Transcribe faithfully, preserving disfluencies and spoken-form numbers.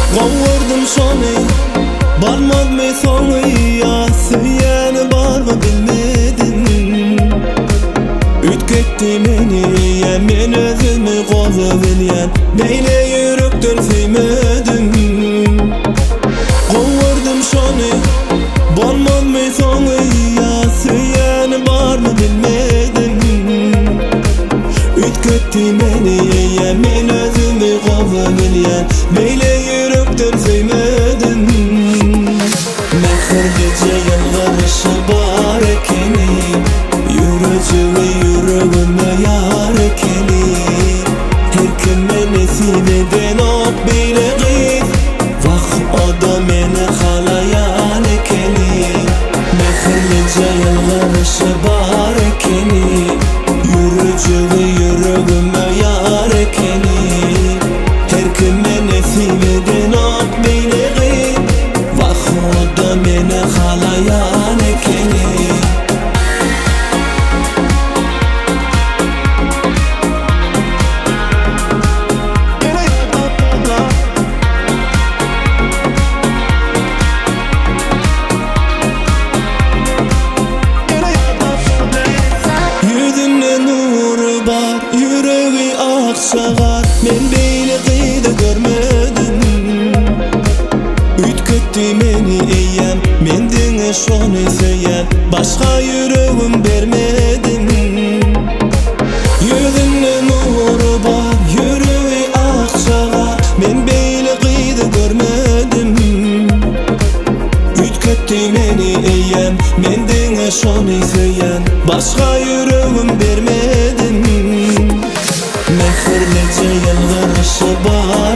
Qovurdim şonu, barmadmy sonu ya, süýeni barmy bilmedim. Ütgetdi meni ya, men özümi gowy bilýän, beýle ýürekden süýmedim. Qovurdim şonu, barmadmy sonu ya, süýeni barmy bilmedim. Ütgetdi meni ya, men özümi gowy bilýän, beýle ýürekden süýmedim. Mehir gece yalvarışı bar ekeni, yürücüğü yüreğime yar ekeni. Her kime nesip eden ok beyle git, vah o da meni halayan ekeni. Mehir gece yalvarışı bar ekeni, yürücüğü yüreğime yar ekeni. Her kime nesip eden ok beyle git, vah o da meni halayan ekeni. Yüreği akşagar, men beýle gyýdy görmedim. Ütgetdi meni eýem, men diňe şonu söýýän, başga yüreğim bermedim. Yüzünde nuru bar, yüreği akşagar, men beýle gyýdy görmedim. Ütgetdi meni eýem, men diňe şonu söýýän, başga yüreğim bermedim. Mehir nece yalvarışı bar